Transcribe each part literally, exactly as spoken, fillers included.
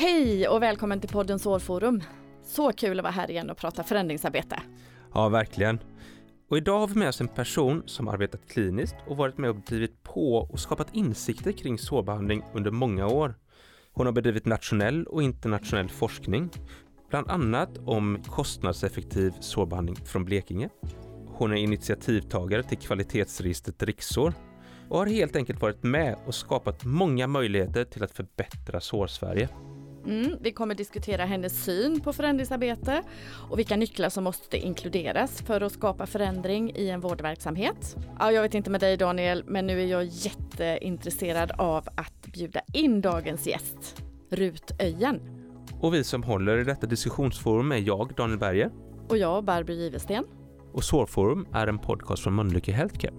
Hej och välkommen till podden Sårforum. Så kul att vara här igen och prata förändringsarbete. Ja, verkligen. Och idag har vi med oss en person som arbetat kliniskt och varit med och drivit på och skapat insikter kring sårbehandling under många år. Hon har bedrivit nationell och internationell forskning, bland annat om kostnadseffektiv sårbehandling från Blekinge. Hon är initiativtagare till kvalitetsregistret Rikssår och har helt enkelt varit med och skapat många möjligheter till att förbättra Sårsverige. Mm, vi kommer diskutera hennes syn på förändringsarbete och vilka nycklar som måste inkluderas för att skapa förändring i en vårdverksamhet. Ja, jag vet inte med dig Daniel, men nu är jag jätteintresserad av att bjuda in dagens gäst, Rut Öjen. Och vi som håller i detta diskussionsforum är jag, Daniel Berger. Och jag, Barbro Givesten. Och Sårforum är en podcast från Mölnlycke Healthcare.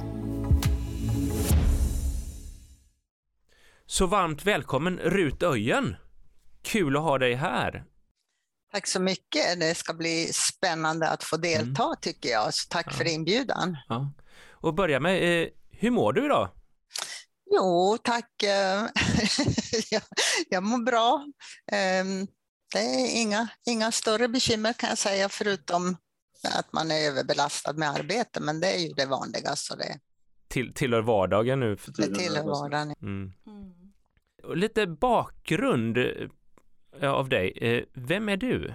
Så varmt välkommen Rut Öjen. Kul att ha dig här. Tack så mycket. Det ska bli spännande att få delta mm. tycker jag. Så tack ja. för inbjudan. Ja. Och börja med, eh, hur mår du idag? Jo, tack. jag, jag mår bra. Det är inga, inga större bekymmer kan jag säga, förutom att man är överbelastad med arbete. Men det är ju det vanligaste. Det Till, tillhör vardagen nu för tiden? Det tillhör vardagen. Mm. Mm. Lite bakgrund av dig. Vem är du?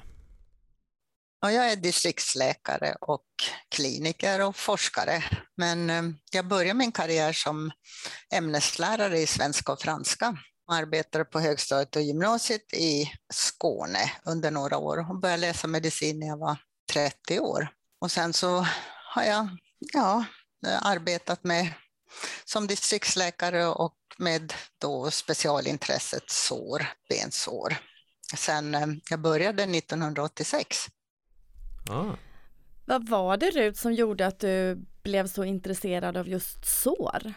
Ja, jag är distriktsläkare och kliniker och forskare. Men jag började min karriär som ämneslärare i svenska och franska. Jag arbetade på högstadiet och gymnasiet i Skåne under några år. Och började läsa medicin när jag var trettio år. Och sen så har jag ja, arbetat med som distriktsläkare och med då specialintresset sår, bensår. Sen jag började nittonhundraåttiosex. Ah. Vad var det Rut som gjorde att du blev så intresserad av just sår?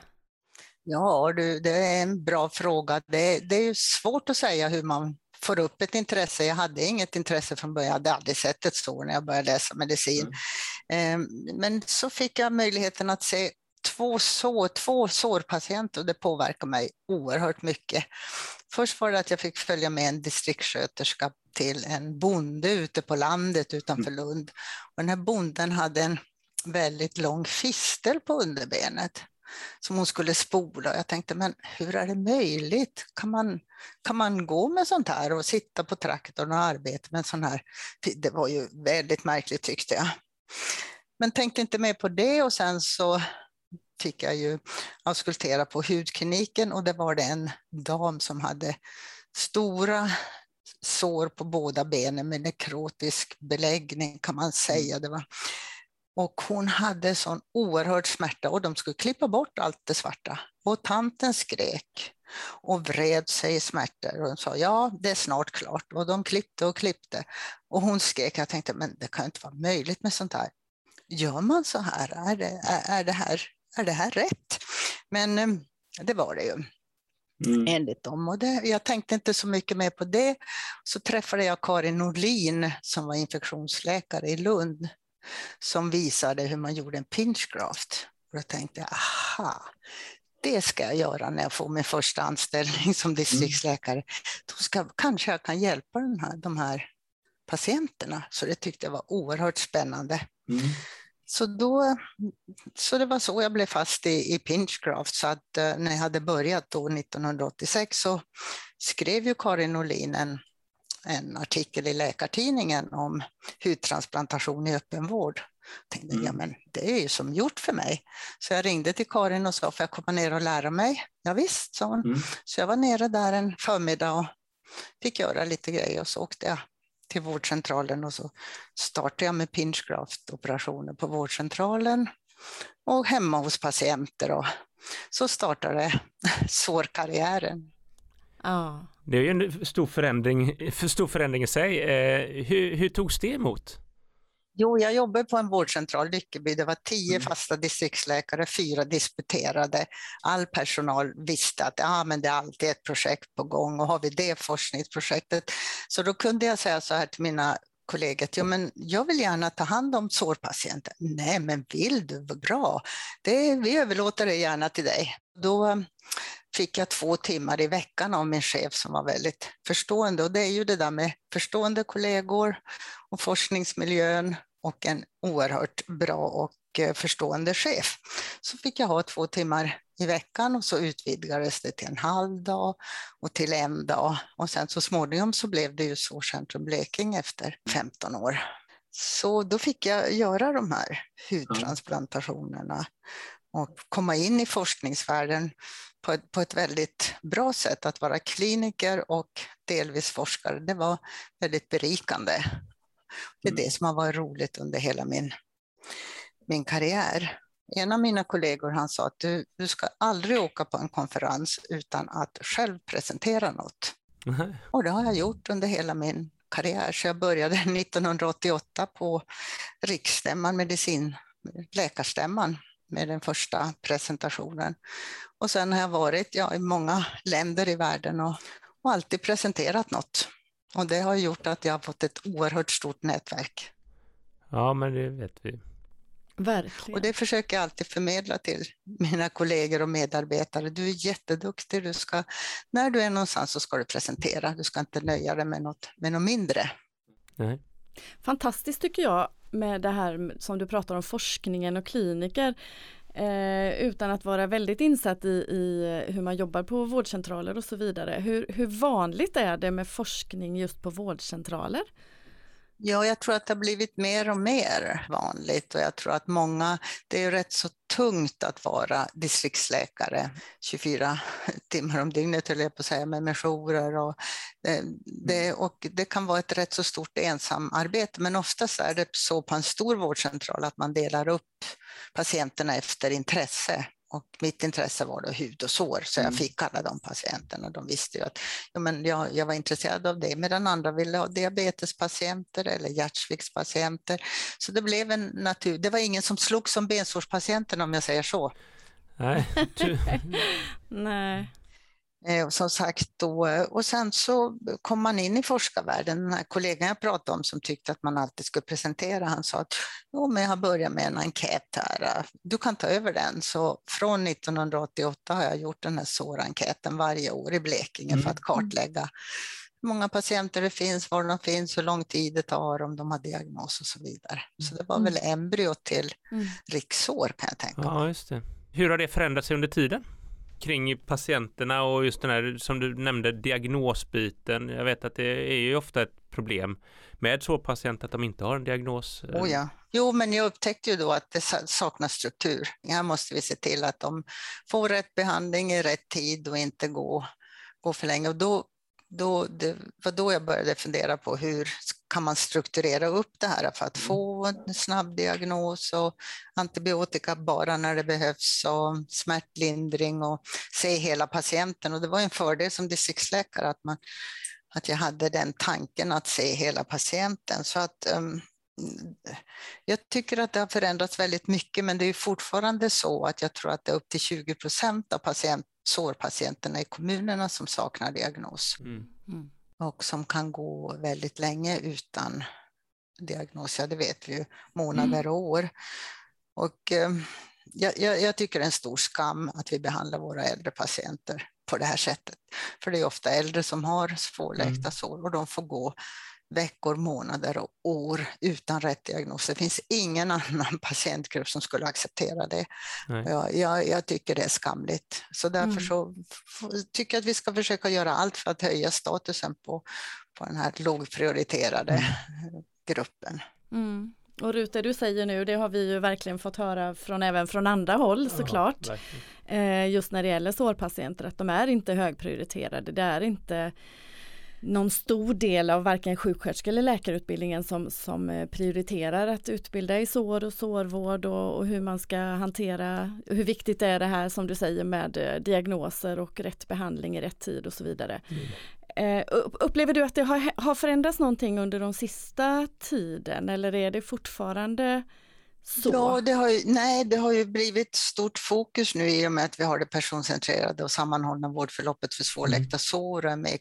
Ja, du, det är en bra fråga. Det, det är ju svårt att säga hur man får upp ett intresse. Jag hade inget intresse från början. Jag hade aldrig sett ett sår när jag började läsa medicin. Mm. Men så fick jag möjligheten att se Två, sår, två sårpatienter och det påverkar mig oerhört mycket. Först var det att jag fick följa med en distriktssköterska till en bonde ute på landet utanför Lund. Och den här bonden hade en väldigt lång fistel på underbenet som hon skulle spola. Jag tänkte, men hur är det möjligt? Kan man, kan man gå med sånt här och sitta på traktorn och arbeta med sån här? Det var ju väldigt märkligt tyckte jag. Men tänkte inte mer på det och sen så fick jag ju auskultera på hudkliniken och det var det en dam som hade stora sår på båda benen med nekrotisk beläggning kan man säga. Det var. Och hon hade sån oerhörd smärta och de skulle klippa bort allt det svarta. Och tanten skrek och vred sig i smärtor och hon sa ja det är snart klart och de klippte och klippte. Och hon skrek, jag tänkte men det kan inte vara möjligt med sånt här. Gör man så här? Är det, är, är det här Är det här rätt? Men det var det ju mm. enligt dem. Och det, jag tänkte inte så mycket mer på det. Så träffade jag Karin Norlin som var infektionsläkare i Lund. Som visade hur man gjorde en pinch graft. Och då tänkte jag, aha, det ska jag göra när jag får min första anställning som distriktsläkare. Mm. Då ska, kanske jag kan hjälpa den här, de här patienterna. Så det tyckte jag var oerhört spännande. Mm. Så, då, så det var så jag blev fast i, i pinch graft. Så att uh, när jag hade börjat då nittonhundraåttiosex så skrev ju Karin Norlin en, en artikel i Läkartidningen om hudtransplantation i öppenvård. Jag tänkte, mm. ja men det är ju som gjort för mig. Så jag ringde till Karin och sa, får jag komma ner och lära mig? Ja visst, sa hon. Mm. Så jag var nere där en förmiddag och fick göra lite grejer och så åkte jag till vårdcentralen och så startade jag med pinch graft operationer på vårdcentralen och hemma hos patienter och så startade sårkarriären. Ja. Det är ju en stor förändring, för stor förändring i sig. Eh, hur, hur togs det emot? Jo, jag jobbade på en vårdcentral, Lyckeby. Det var tio mm. fasta distriktsläkare, fyra disputerade. All personal visste att ah, men det är alltid ett projekt på gång och har vi det forskningsprojektet. Så då kunde jag säga så här till mina kollegor, ja, men jag vill gärna ta hand om sårpatienter. Nej, men vill du? Bra. Det, vi överlåter det gärna till dig. Då fick jag två timmar i veckan av min chef som var väldigt förstående. Och det är ju det där med förstående kollegor och forskningsmiljön och en oerhört bra och förstående chef. Så fick jag ha två timmar i veckan och så utvidgades det till en halv dag och till en dag. Och sen så småningom så blev det ju Sårcentrum Blekinge efter femton år. Så då fick jag göra de här hudtransplantationerna och komma in i forskningsvärlden på ett, på ett väldigt bra sätt. Att vara kliniker och delvis forskare, det var väldigt berikande. Det är det som har varit roligt under hela min, min karriär. En av mina kollegor han sa att du, du ska aldrig åka på en konferens utan att själv presentera något. Mm. Och det har jag gjort under hela min karriär. Så jag började nittonhundraåttioåtta på riksstämman, medicin, läkarstämman med den första presentationen. Och sen har jag varit ja, i många länder i världen och, och alltid presenterat något. Och det har gjort att jag har fått ett oerhört stort nätverk. Ja, men det vet vi. Verkligen. Och det försöker jag alltid förmedla till mina kollegor och medarbetare. Du är jätteduktig. Du ska, när du är någonstans så ska du presentera. Du ska inte nöja dig med något, med något mindre. Nej. Fantastiskt tycker jag med det här som du pratar om forskningen och kliniker. Eh, utan att vara väldigt insatt i, i hur man jobbar på vårdcentraler och så vidare. Hur, hur vanligt är det med forskning just på vårdcentraler? Ja, jag tror att det har blivit mer och mer vanligt och jag tror att många, det är ju rätt så tungt att vara distriktsläkare tjugofyra timmar om dygnet, eller på att säga, med missioner och det, det, och det kan vara ett rätt så stort ensamarbete, men oftast är det så på en stor vårdcentral att man delar upp patienterna efter intresse. Och mitt intresse var då hud och sår, så jag fick alla de patienterna. De visste ju att ja, men jag, jag var intresserad av det, medan andra ville ha diabetespatienter eller hjärtsviktspatienter. Så det blev en natur. Det var ingen som slog som bensårspatienten, om jag säger så. Nej. Nej. Eh, som sagt då, och sen så kom man in i forskarvärlden. Den här kollegan jag pratade om som tyckte att man alltid skulle presentera, han sa att jo, men jag har börjat med en enkät här, du kan ta över den. Så från nittonhundraåttioåtta har jag gjort den här sårenkäten varje år i Blekinge mm. för att kartlägga hur många patienter det finns, var de finns, hur lång tid det tar, om de har diagnos och så vidare. Så det var väl embryot till mm. rikssår, kan jag tänka. Ja, just det. Hur har det förändrat sig under tiden? Kring patienterna och just den här, som du nämnde, diagnosbiten. Jag vet att det är ju ofta ett problem med så patienter att de inte har en diagnos. Oh ja. Jo, men jag upptäckte ju då att det saknas struktur. Här måste vi se till att de får rätt behandling i rätt tid och inte gå, gå för länge. Och då, då, det var då jag började fundera på hur kan man strukturera upp det här för att få en snabb diagnos och antibiotika bara när det behövs och smärtlindring och se hela patienten. Och det var en fördel som distriktsläkare att, man, att jag hade den tanken att se hela patienten. Så att um, jag tycker att det har förändrats väldigt mycket, men det är fortfarande så att jag tror att det är upp till tjugo procent av patient, sårpatienterna i kommunerna som saknar diagnos. Mm. Mm. Och som kan gå väldigt länge utan diagnos, ja det vet vi ju, månader och år. Och eh, jag, jag tycker det är en stor skam att vi behandlar våra äldre patienter på det här sättet. För det är ofta äldre som har svårläkta mm. sår och de får gå veckor, månader och år utan rätt diagnos. Det finns ingen annan patientgrupp som skulle acceptera det. Jag, jag, jag tycker det är skamligt. Så därför mm. så tycker jag att vi ska försöka göra allt för att höja statusen på, på den här lågprioriterade mm. gruppen. Mm. Och Rut, det du säger nu, det har vi ju verkligen fått höra från, även från andra håll såklart. Eh, just när det gäller sårpatienter, att de är inte högprioriterade. Det är inte någon stor del av varken sjuksköterska- eller läkarutbildningen som, som prioriterar att utbilda i sår och sårvård och, och hur man ska hantera, hur viktigt är det här som du säger med diagnoser och rätt behandling i rätt tid och så vidare. Mm. Eh, upplever du att det har, har förändrats någonting under de sista tiden eller är det fortfarande så? Ja, det har ju, nej, det har ju blivit stort fokus nu i och med att vi har det personcentrerade och sammanhållna vårdförloppet för svårläkta sår med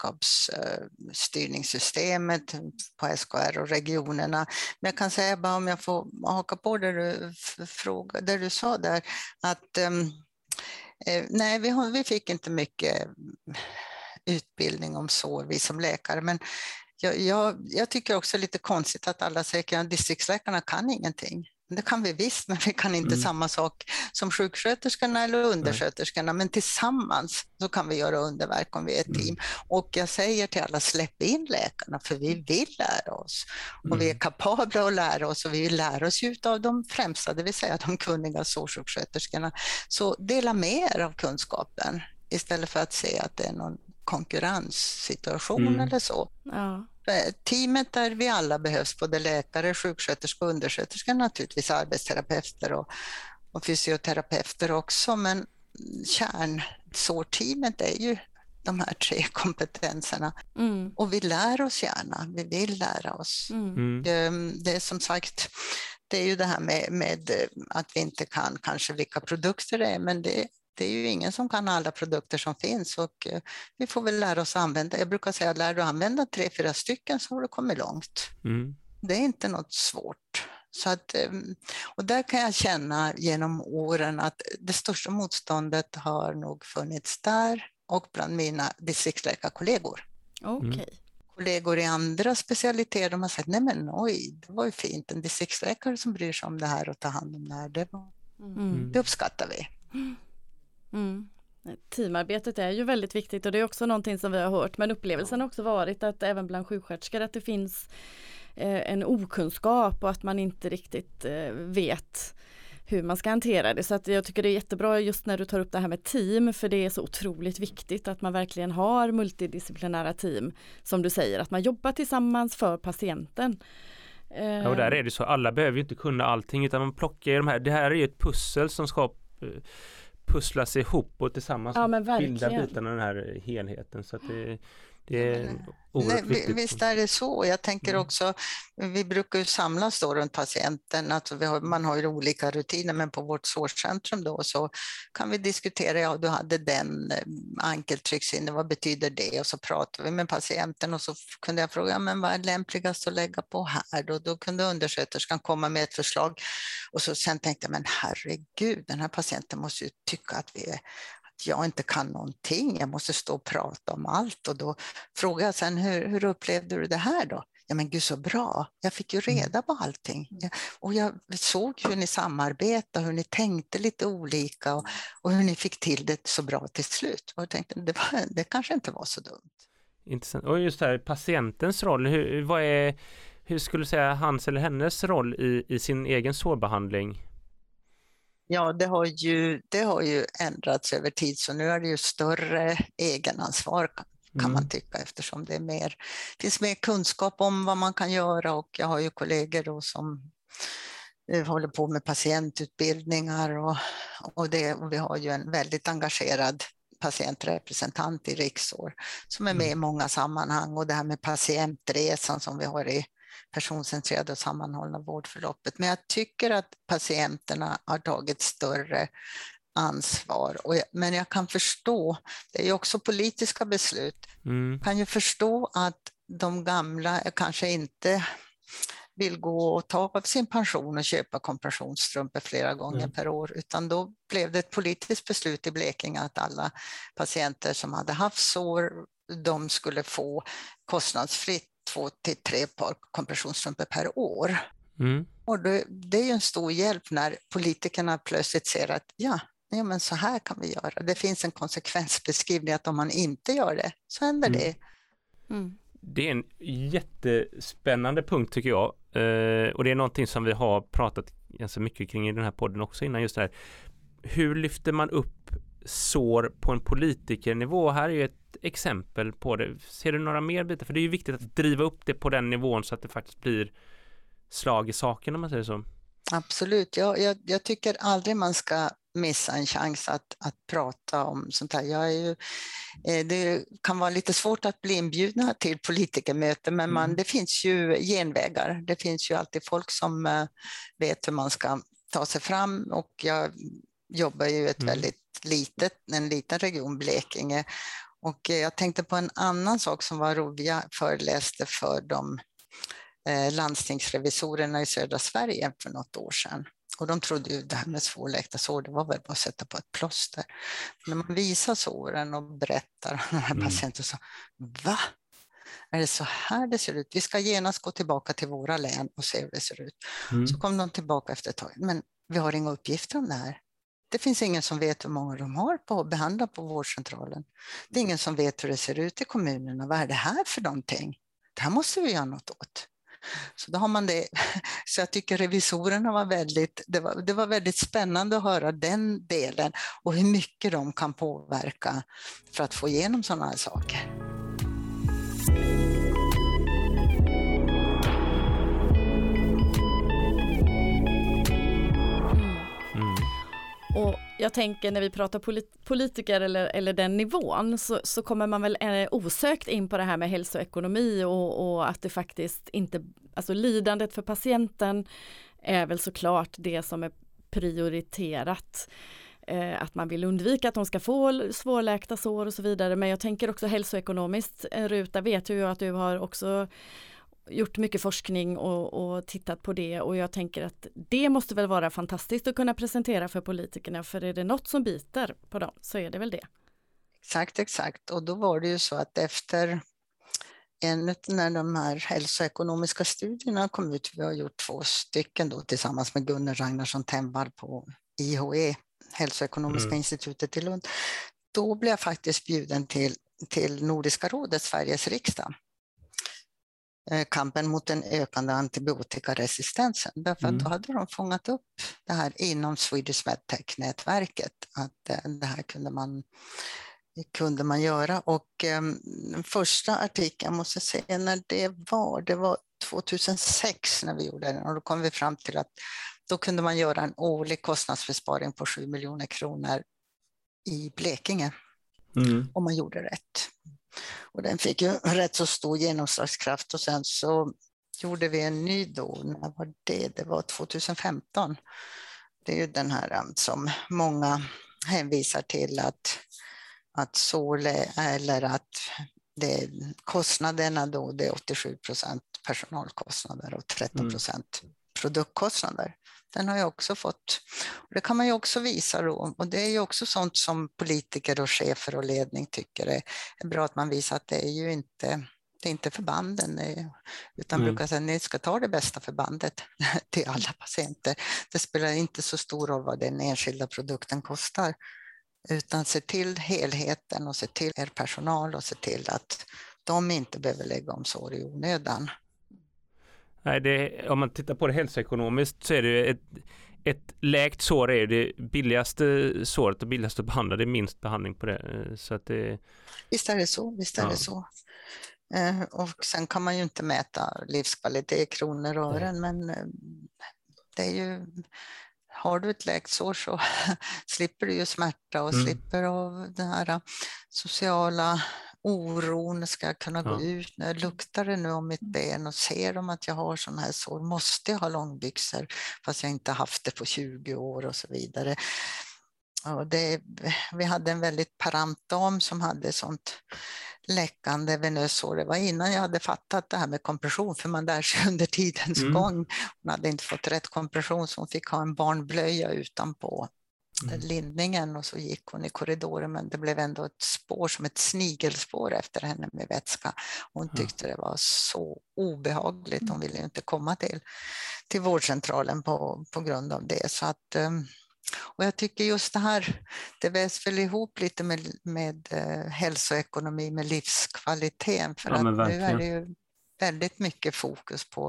kunskapsstyrningssystemet på S K R och regionerna. Men jag kan säga bara om jag får haka på det du, fråga, det du sa där, att um, Eh, nej, vi, har, vi fick inte mycket utbildning om sår, vi som läkare, men jag, jag, jag tycker också lite konstigt att alla säger att distriktsläkarna kan ingenting. Det kan vi visst, men vi kan inte mm. samma sak som sjuksköterskorna eller undersköterskorna. Nej. Men tillsammans så kan vi göra underverk om vi är ett team. Mm. Och jag säger till alla, släpp in läkarna, för vi vill lära oss. Mm. Och vi är kapabla att lära oss, och vi vill lära oss ut av de främsta, det vill säga de kunniga sårsjuksköterskorna. Så dela med er av kunskapen istället för att se att det är någon konkurrenssituation mm. eller så. Ja. Teamet där vi alla behövs, både läkare, sjuksköterskor, undersköterskor, naturligtvis arbetsterapeuter och, och fysioterapeuter också, men kärnsårteamet är ju de här tre kompetenserna. Mm. Och vi lär oss gärna, vi vill lära oss. Mm. Det, det är som sagt, det är ju det här med, med att vi inte kan kanske vilka produkter det är, men det Det är ju ingen som kan alla produkter som finns, och vi får väl lära oss använda. Jag brukar säga att lär du använda tre, fyra stycken så har du kommit långt. Mm. Det är inte något svårt. Så att, och där kan jag känna genom åren att det största motståndet har nog funnits där och bland mina distriktsläkarkollegor. Okej. Okay. Kollegor i andra specialiteter, de har sagt, nej men oj, det var ju fint. En distriktsläkare som bryr sig om det här och tar hand om det här, det, var, mm. det uppskattar vi. Mm. Teamarbetet är ju väldigt viktigt, och det är också någonting som vi har hört, men upplevelsen har också varit att även bland sjuksköterskor att det finns eh, en okunskap och att man inte riktigt eh, vet hur man ska hantera det. Så att jag tycker det är jättebra just när du tar upp det här med team, för det är så otroligt viktigt att man verkligen har multidisciplinära team, som du säger, att man jobbar tillsammans för patienten. Ja, och där är det så, alla behöver ju inte kunna allting, utan man plockar ju de här, det här är ju ett pussel som ska pusslas ihop och tillsammans ja, bilda bitarna den här helheten, så att det, det är oerhört Nej, viktigt. Visst är det så. Jag tänker också, vi brukar ju samlas då runt patienten, alltså vi har, man har ju olika rutiner, men på vårt sårcentrum då så kan vi diskutera, ja du hade den ankeltrycksinne, vad betyder det? Och så pratar vi med patienten, och så kunde jag fråga, men vad är lämpligast att lägga på här? Då, då kunde undersköterskan komma med ett förslag, och så sen tänkte jag, men herregud, den här patienten måste ju tycka att vi är jag inte kan någonting, jag måste stå och prata om allt. Och då frågade jag sen, hur, hur upplevde du det här då? Ja men gud så bra, jag fick ju reda på allting. Och jag såg hur ni samarbetade, hur ni tänkte lite olika, och, och hur ni fick till det så bra till slut. Och jag tänkte, det, var, det kanske inte var så dumt. Intressant. Och just det här, patientens roll, hur, vad är, hur skulle du säga hans eller hennes roll i, i sin egen sårbehandling? Ja, det har, ju, det har ju ändrats över tid, så nu är det ju större egenansvar kan mm. man tycka, eftersom det är mer, finns mer kunskap om vad man kan göra, och jag har ju kollegor då som håller på med patientutbildningar, och, och, det, och vi har ju en väldigt engagerad patientrepresentant i Riksår som är med mm. i många sammanhang, och det här med patientresan som vi har i personcentrerade och sammanhållna vårdförloppet. Men jag tycker att patienterna har tagit större ansvar. Och jag, men jag kan förstå, det är ju också politiska beslut, mm. kan ju förstå att de gamla kanske inte vill gå och ta av sin pension och köpa kompressionsstrumpor flera gånger mm. per år, utan då blev det ett politiskt beslut i Blekinge att alla patienter som hade haft sår, de skulle få kostnadsfritt två till tre par kompressionsstrumpor per år. Mm. Och det, det är ju en stor hjälp när politikerna plötsligt ser att ja, ja, men så här kan vi göra. Det finns en konsekvensbeskrivning att om man inte gör det så händer mm. det. Mm. Det är en jättespännande punkt tycker jag. Eh, och det är någonting som vi har pratat ganska mycket kring i den här podden också innan, just det här. Hur lyfter man upp sår på en politikernivå? Här är ju ett exempel på det. Ser du några mer bitar? För det är ju viktigt att driva upp det på den nivån så att det faktiskt blir slag i saken, om man säger så. Absolut. Jag, jag, jag tycker aldrig man ska missa en chans att, att prata om sånt här. Jag är ju, det kan vara lite svårt att bli inbjudna till politikermöten, men man, mm. det finns ju genvägar. Det finns ju alltid folk som vet hur man ska ta sig fram, och jag jobbar ju ett mm. väldigt litet, en liten region, Blekinge. Och jag tänkte på en annan sak som var rolig. Jag föreläste för de eh, landstingsrevisorerna i södra Sverige för något år sedan. Och de trodde ju det här med svårläkta sår, det var väl bara att sätta på ett plåster. Men när man visar såren och berättar, den här Mm. patienten sa, va? Är det så här det ser ut? Vi ska genast gå tillbaka till våra län och se hur det ser ut. Mm. Så kom de tillbaka efter ett tag. Men vi har inga uppgifter om det här. Det finns ingen som vet hur många de har på att behandla på vårdcentralen. Det är ingen som vet hur det ser ut i kommunerna. Vad är det här för någonting? Det här måste vi göra något åt. Så då har man det. Så jag tycker revisorerna var väldigt, det var, det var väldigt spännande att höra den delen och hur mycket de kan påverka för att få igenom sådana här saker. Och jag tänker när vi pratar polit- politiker eller, eller den nivån så, så kommer man väl eh, osökt in på det här med hälsoekonomi och, och att det faktiskt inte, alltså lidandet för patienten är väl såklart det som är prioriterat. Eh, att man vill undvika att de ska få svårläkta sår och så vidare. Men jag tänker också hälsoekonomiskt, Ruta, vet ju att du har också gjort mycket forskning och, och tittat på det, och jag tänker att det måste väl vara fantastiskt att kunna presentera för politikerna, för är det något som biter på dem så är det väl det. Exakt, exakt. Och då var det ju så att efter en när de här hälsoekonomiska studierna kom ut, vi har gjort två stycken då tillsammans med Gunnar Ragnarsson Tenvall på I H E, Hälsoekonomiska mm. institutet i Lund, då blev jag faktiskt bjuden till, till Nordiska rådet, Sveriges riksdag. Kampen mot den ökande antibiotikaresistensen. Därför mm. att då hade de fångat upp det här inom Swedish Medtech-nätverket. Att det här kunde man, kunde man göra. Och um, den första artikeln, måste jag säga när det var, det var tjugohundrasex när vi gjorde den. Och då kom vi fram till att då kunde man göra en årlig kostnadsbesparing på sju miljoner kronor i Blekinge. Mm. Om man gjorde rätt. Och den fick ju rätt så stor genomslagskraft, och sen så gjorde vi en ny då, när var det? Det var tjugohundrafemton. Det är ju den här som många hänvisar till att, att Såle, eller att det, kostnaderna då, det är åttiosju procent personalkostnader och tretton procent mm. produktkostnader. Den har jag också fått. Och det kan man ju också visa då. Och det är ju också sånt som politiker och chefer och ledning tycker är, är bra, att man visar att det är ju inte, det är inte förbanden, utan mm. brukar säga att ni ska ta det bästa förbandet till alla patienter. Det spelar inte så stor roll vad den enskilda produkten kostar, utan se till helheten och se till er personal och se till att de inte behöver lägga om sår i onödan. Nej, det, om man tittar på det hälsoekonomiskt så är det ett, ett läkt sår är det billigaste såret och billigaste att behandla, det är minst behandling på det. Så att det... Visst är det så, visst är ja. det så. Eh, och sen kan man ju inte mäta livskvalitet i kronor och ören, men eh, det är ju, har du ett läkt sår så slipper du ju smärta och mm. slipper av den här sociala oron. Ska jag kunna ja. gå ut? När luktar det nu om mitt ben och ser de att jag har sån här sår? Måste jag ha långbyxor fast jag inte haft det på tjugo år och så vidare. Och det, vi hade en väldigt parant dam som hade sånt läckande venössår. Det var innan jag hade fattat det här med kompression, för man lär sig under tidens mm. gång. Hon hade inte fått rätt kompression, så hon fick ha en barnblöja utanpå Mm. lindningen, och så gick hon i korridoren, men det blev ändå ett spår som ett snigelspår efter henne med vätska. Hon tyckte det var så obehagligt, hon ville inte komma till, till vårdcentralen på, på grund av det. Så att, och jag tycker just det här, det vävs väl ihop lite med, med hälsoekonomi, med livskvaliteten, för ja, att nu är det ju väldigt mycket fokus på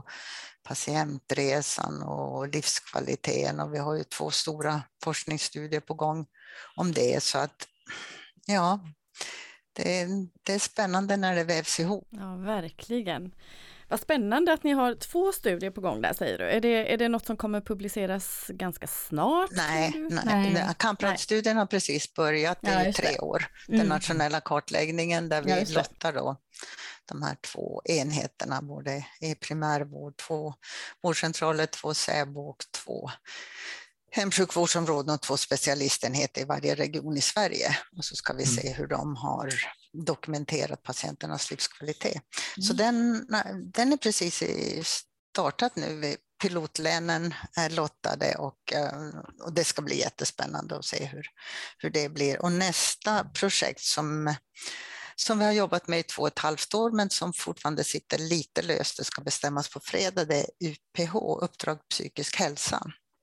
patientresan och livskvaliteten, och vi har ju två stora forskningsstudier på gång om det, så att ja, det är, det är spännande när det vävs ihop. Ja, verkligen. Vad spännande att ni har två studier på gång där, säger du. Är det, är det något som kommer publiceras ganska snart? Nej, nej. nej. Kamprad-studien har precis börjat, det är ja, tre år. Den mm. nationella kartläggningen där vi ja, lottar då de här två enheterna, både i primärvård, två vårdcentraler, två SÄBO och två hemsjukvårdsområden och två specialistenheter i varje region i Sverige. Och så ska vi mm. se hur de har dokumenterat patienternas livskvalitet. Mm. Så den, den är precis startat nu. Vi pilotlänen är lottade och, och det ska bli jättespännande att se hur, hur det blir. Och nästa projekt som, som vi har jobbat med i två och ett halvt år men som fortfarande sitter lite löst, det ska bestämmas på fredag, det är U P H, Uppdrag psykisk hälsa.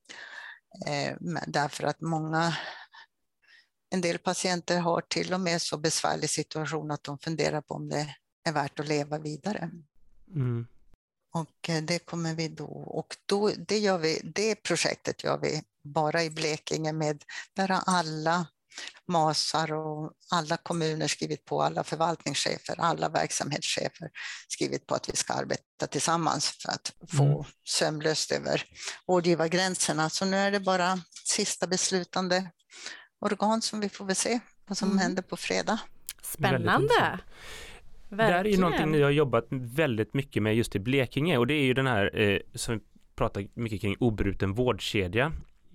Eh, därför att många, en del patienter har till och med så besvärlig situation att de funderar på om det är värt att leva vidare. Mm. Och det kommer vi då, och då, det, gör vi, det projektet gör vi bara i Blekinge med, där har alla masar och alla kommuner skrivit på, alla förvaltningschefer, alla verksamhetschefer skrivit på att vi ska arbeta tillsammans för att få mm. sömlöst över vårdgivargränserna. Så nu är det bara sista beslutande organ som vi får väl se vad som mm. händer på fredag. Spännande! Det här är ju någonting ni har jobbat väldigt mycket med just i Blekinge, och det är ju den här eh, som vi pratar mycket kring, obruten vårdkedja.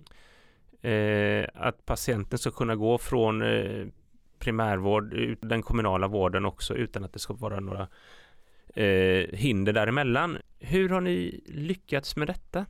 Eh, att patienten ska kunna gå från eh, primärvård, den kommunala vården också, utan att det ska vara några eh, hinder däremellan. Hur har ni lyckats med detta?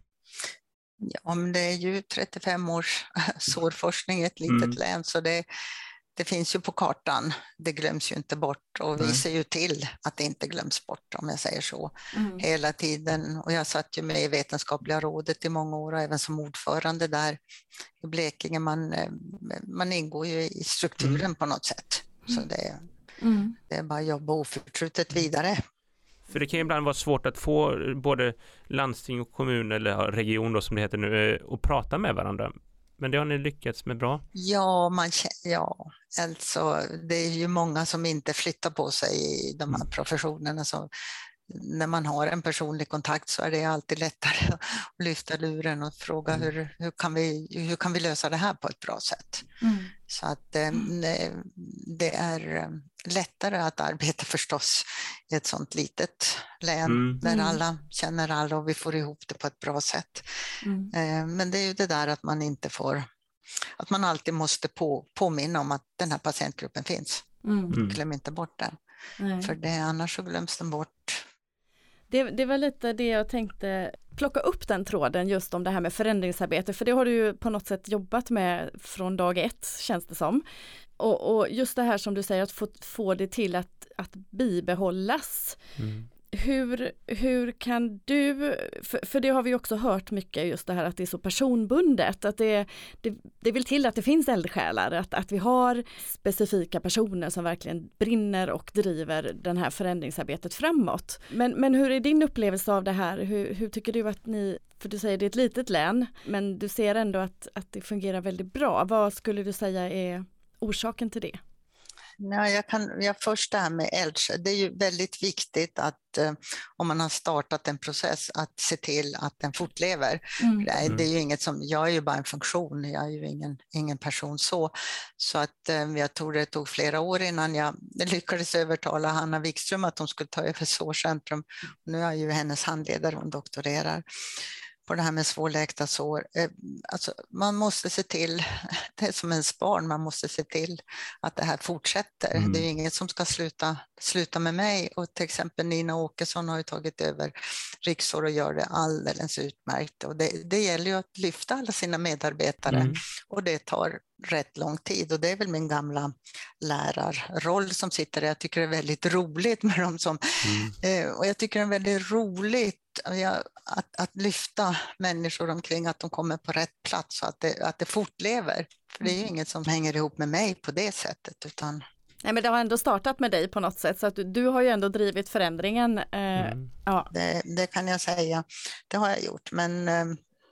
Ja, men det är ju trettiofem års sårforskning i ett litet mm. län, så det Det finns ju på kartan, det glöms ju inte bort, och vi Nej. ser ju till att det inte glöms bort, om jag säger så, mm. hela tiden. Och jag satt ju med i vetenskapliga rådet i många år och även som ordförande där i Blekinge. Man, man ingår ju i strukturen mm. på något sätt, så det, mm. det är bara att jobba oförtrutet vidare. För det kan ju ibland vara svårt att få både landsting och kommun, eller region då, som det heter nu, att prata med varandra. Men det har ni lyckats med bra? Ja, man, ja, alltså det är ju många som inte flyttar på sig i de här professionerna. Så när man har en personlig kontakt så är det alltid lättare att lyfta luren och fråga mm. hur, hur, kan vi, hur kan vi lösa det här på ett bra sätt. Mm. Så att eh, det är lättare att arbeta förstås i ett sånt litet län mm. där alla känner alla och vi får ihop det på ett bra sätt. Mm. Eh, men det är ju det där att man inte får, att man alltid måste på, påminna om att den här patientgruppen finns. Mm. Glöm inte bort den. Nej. För det, annars så glöms den bort. Det, det var lite det jag tänkte, plocka upp den tråden just om det här med förändringsarbete, för det har du ju på något sätt jobbat med från dag ett, känns det som. Och, och just det här som du säger, att få, få det till att, att bibehållas. Mm. Hur, hur kan du, för, för det har vi också hört mycket, just det här att det är så personbundet, att det, det, det vill till att det finns eldsjälar, att, att vi har specifika personer som verkligen brinner och driver den här förändringsarbetet framåt. Men, men hur är din upplevelse av det här? Hur, hur tycker du att ni, för du säger det är ett litet län, men du ser ändå att, att det fungerar väldigt bra. Vad skulle du säga är orsaken till det? Nej, jag kan, jag först det här med eldsjäl. Det är ju väldigt viktigt att eh, om man har startat en process att se till att den fortlever. Mm. Det, är, det är ju inget som, jag är ju bara en funktion, jag är ju ingen, ingen person så. Så att eh, jag tror det tog flera år innan jag lyckades övertala Hanna Wikström att de skulle ta över Sårcentrum. Nu är jag ju hennes handledare, hon doktorerar på det här med svårläkta sår. Alltså, man måste se till, det är som ens barn, man måste se till att det här fortsätter. Mm. Det är ju inget som ska sluta, sluta med mig, och till exempel Nina Åkesson har ju tagit över Riksår och gör det alldeles utmärkt. Och det, det gäller ju att lyfta alla sina medarbetare mm. och det tar rätt lång tid, och det är väl min gamla lärarroll som sitter där. Jag tycker det är väldigt roligt med dem som, mm. eh, och jag tycker det är väldigt roligt att, att lyfta människor omkring, att de kommer på rätt plats så att det, att det fortlever. För det är ju inget som hänger ihop med mig på det sättet, utan... Nej, men det har ändå startat med dig på något sätt, så att du, du har ju ändå drivit förändringen. Eh, mm. ja. det, det kan jag säga, det har jag gjort, men eh,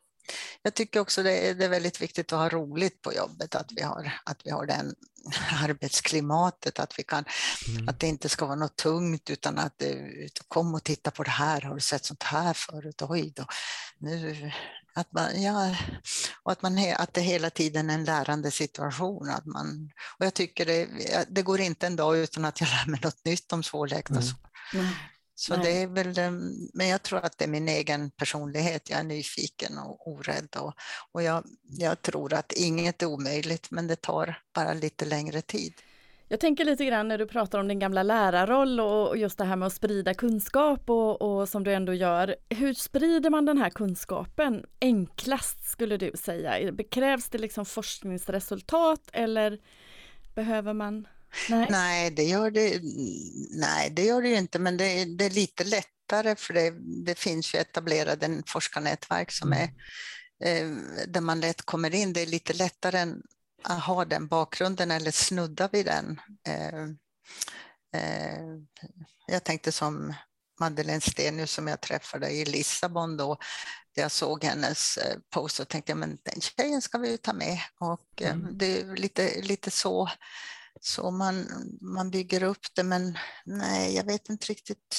jag tycker också det är, det är väldigt viktigt att ha roligt på jobbet, att vi har, att vi har den arbetsklimatet, att vi kan, mm. att det inte ska vara något tungt, utan att det, kom och titta på det här, har du sett sånt här förut, oj då, nu, att man, ja, och att, man, att det hela tiden är en lärande situation, att man, och jag tycker det, det går inte en dag utan att jag lär mig något nytt om svårläkta mm. sår. Mm. Så Nej. det är väl, men jag tror att det är min egen personlighet. Jag är nyfiken och orädd, och, och jag, jag tror att inget är omöjligt, men det tar bara lite längre tid. Jag tänker lite grann när du pratar om din gamla lärarroll och just det här med att sprida kunskap och, och som du ändå gör. Hur sprider man den här kunskapen enklast skulle du säga? Krävs det liksom forskningsresultat eller behöver man? Nej, Nej, det gör det, nej, det gör det ju inte, men det, det är lite lättare för det, det finns ju etablerade forskarnätverk som är eh, där man lätt kommer in. Det är lite lättare än att ha den bakgrunden eller snudda vid den. Eh, eh, jag tänkte som Madeleine Stenius som jag träffade i Lissabon då. Jag såg hennes post och tänkte men den tjejen ska vi ju ta med. Och eh, mm. det är lite, lite så, så man, man bygger upp det, men nej, jag vet inte riktigt.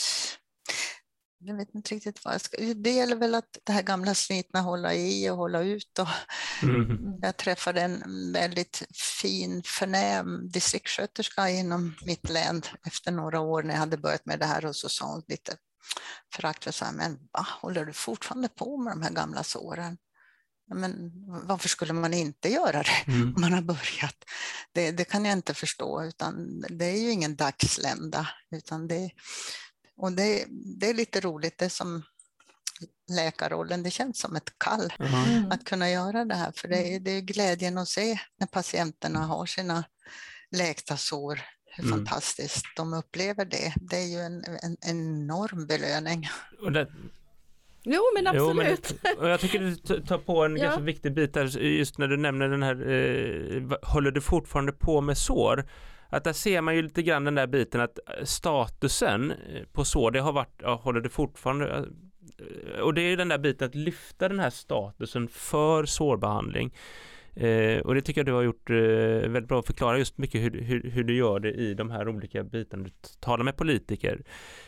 Jag vet inte riktigt vad jag ska... Det gäller väl att det här gamla slitna hålla i och hålla ut. Och mm. Jag träffade en väldigt fin, förnäm distriktssköterska inom mitt län efter några år när jag hade börjat med det här, och så sa hon lite föraktfullt så här, men va, håller du fortfarande på med de här gamla såren? Men varför skulle man inte göra det mm. om man har börjat? Det, det kan jag inte förstå, utan det är ju ingen dagslända, utan det Och det, det är lite roligt, det som läkarrollen, det känns som ett kall mm. att kunna göra det här. För det är, det är glädjen att se när patienterna har sina läkta sår, hur mm. fantastiskt de upplever det. Det är ju en, en enorm belöning. Och det... Jo, men absolut. Jo, men, och jag tycker du tar på en ja. ganska viktig bit där, just när du nämner den här, eh, håller du fortfarande på med sår? Att där ser man ju lite grann den där biten att statusen på så, det har varit, ja, håller det fortfarande, och det är ju den där biten att lyfta den här statusen för sårbehandling. Eh, och det tycker jag du har gjort eh, väldigt bra att förklara just mycket hur, hur, hur du gör det i de här olika bitarna. Du talar med politiker.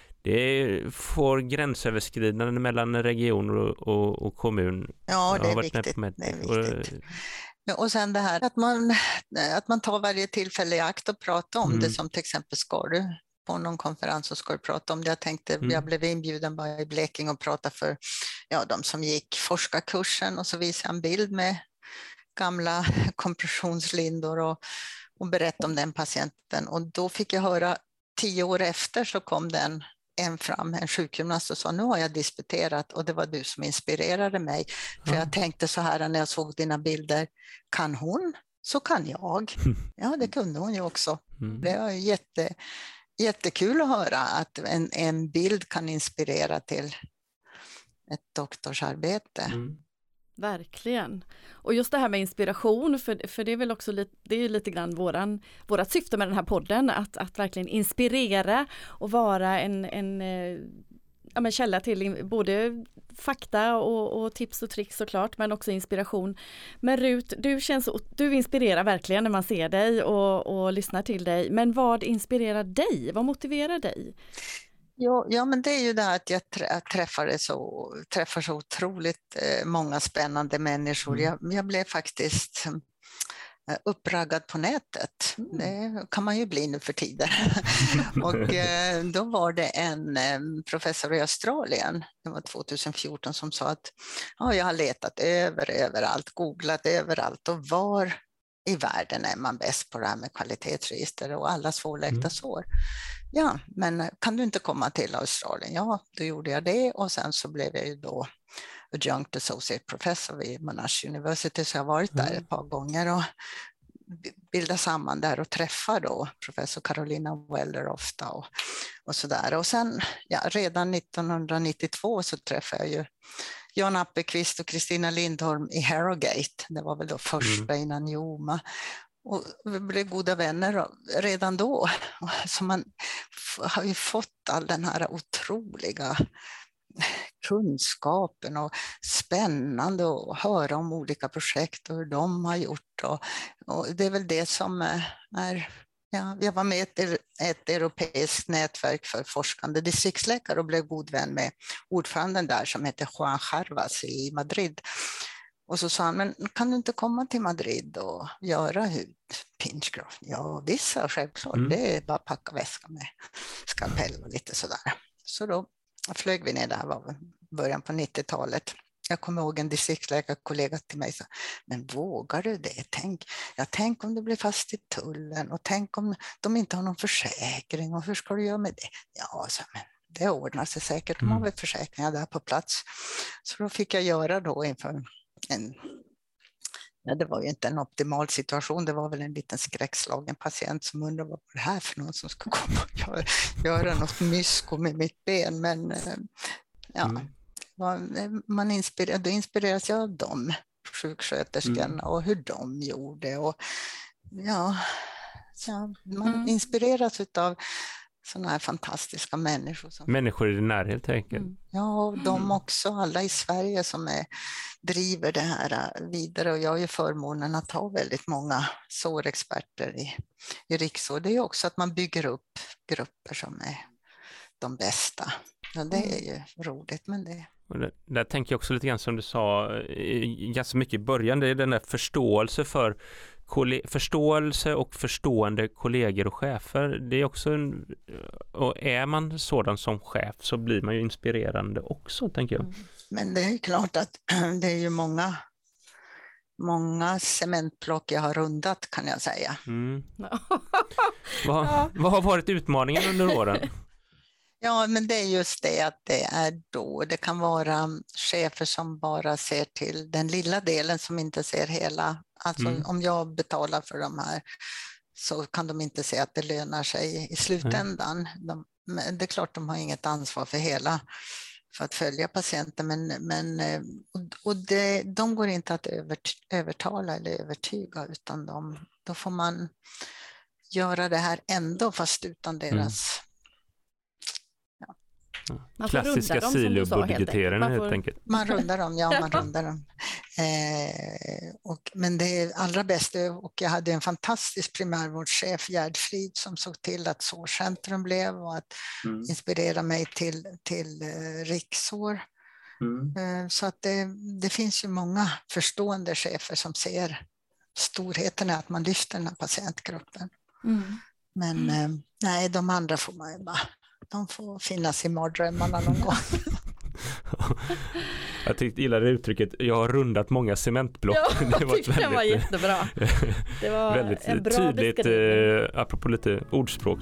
Det får gränsöverskridande mellan regioner och, och, och kommun. Ja, det är viktigt. Med, det är viktigt. Och, Och sen det här att man, att man tar varje tillfälle i akt och pratar om mm. det, som till exempel ska du på någon konferens så ska du prata om det. Jag tänkte, mm. jag blev inbjuden bara i Blekinge och prata för ja, de som gick forskarkursen, och så visade jag en bild med gamla kompressionslindor och, och berättade om den patienten. Och då fick jag höra, tio år efter så kom den en fram, en sjukgymnast, och sa nu har jag disputerat och det var du som inspirerade mig. För jag tänkte så här när jag såg dina bilder, kan hon så kan jag. Ja, det kunde hon ju också. Mm. Det var jätte, jättekul att höra att en, en bild kan inspirera till ett doktorsarbete. Mm. Verkligen. Och just det här med inspiration, för, för det är väl också lite, det är lite grann våran, vårat syfte med den här podden, att, att verkligen inspirera och vara en, en ja, men källa till både fakta och, och tips och tricks såklart, men också inspiration. Men Rut, du, känns, du inspirerar verkligen när man ser dig och, och lyssnar till dig. Men vad inspirerar dig? Vad motiverar dig? Ja, ja, men det är ju det här att jag träffar så, träffar så otroligt många spännande människor. Jag, jag blev faktiskt uppraggad på nätet. Mm. Det kan man ju bli nu för tiden. Och då var det en professor i Australien, det var tjugohundrafjorton, som sa att ja, jag har letat över, överallt, googlat överallt, och var i världen är man bäst på det här med kvalitetsregister och alla svårläkta mm. sår. Ja, men kan du inte komma till Australien? Ja, då gjorde jag det, och sen så blev jag ju då adjunct associate professor vid Monash University, så jag har varit där ett par gånger och bildat samman där och träffar då professor Carolina Weller ofta och, och sådär. Och sen, ja, redan nittonhundranittiotvå så träffade jag ju Jan Appelqvist och Kristina Lindholm i Harrogate. Det var väl då första mm. innan Joma. Och vi blev goda vänner redan då. Så man har ju fått all den här otroliga kunskapen, och spännande att höra om olika projekt och hur de har gjort. Och, och det är väl det som är... Ja, jag var med i ett, ett europeiskt nätverk för forskande distriktsläkare och blev god vän med ordföranden där som heter Juan Jarvas i Madrid. Och så sa han, men kan du inte komma till Madrid och göra hudpinchgraf? Ja, vissa självklart. Mm. Det är bara att packa väskan med skalpell och lite sådär. Så då flög vi ner, där var början på nittiotalet. Jag kommer ihåg en distriktsläkarkollega till mig sa, men vågar du det? Tänk, ja, tänk om du blir fast i tullen och tänk om de inte har någon försäkring och hur ska du göra med det? Ja, så, men det ordnar sig säkert, de har väl försäkringar där på plats. Så då fick jag göra då inför en, ja, det var ju inte en optimal situation, det var väl en liten skräckslagen patient som undrade vad det här för någon som ska komma och göra, göra något mysko med mitt ben, men ja. Mm. Man inspirer, då inspireras jag av dem, sjuksköterskorna, mm. och hur de gjorde. Och, ja, ja, man mm. inspireras av sådana här fantastiska människor. Som, människor i din närhet, helt enkelt. Mm. Ja, och de också, alla i Sverige som är, driver det här vidare. Och jag har ju förmånen att ha väldigt många sårexperter i, i Riksår. Det är också att man bygger upp grupper som är de bästa. Ja, det är ju roligt, men det... Och det, där tänker jag också lite grann som du sa ganska mycket i början, det är den där förståelse för kolle- förståelse och förstående kollegor och chefer. Det är också en, och är man sådan som chef så blir man ju inspirerande också, tänker jag. Men det är ju klart att det är ju många många cementblock jag har rundat, kan jag säga. Mm. vad, ja. vad har varit utmaningen under åren? Ja, men det är just det att det är då. Det kan vara chefer som bara ser till den lilla delen som inte ser hela. Alltså mm. om jag betalar för de här så kan de inte se att det lönar sig i slutändan. Mm. De, det är klart de har inget ansvar för hela, för att följa patienten, men, men och det, de går inte att övert, övertala eller övertyga, utan de, då får man göra det här ändå fast utan deras... Mm. Ja. Klassiska silobudgeteringar helt, helt enkelt. Man rundar dem, ja man rundar dem. Eh, och, men det är allra bästa, och jag hade en fantastisk primärvårdschef, Gerd Frid, som såg till att sårcentrum blev och att mm. inspirera mig till, till eh, Riksår. Mm. Eh, så att det, det finns ju många förstående chefer som ser storheten i att man lyfter den här patientgruppen. Mm. Men eh, nej, de andra får man ju bara... De får finnas i mardrömmarna någon gång. Jag tyckte gillade uttrycket, jag har rundat många cementblock. Ja, det var väldigt, det var jättebra. Det var väldigt en bra tydligt, eh, apropå lite ordspråk.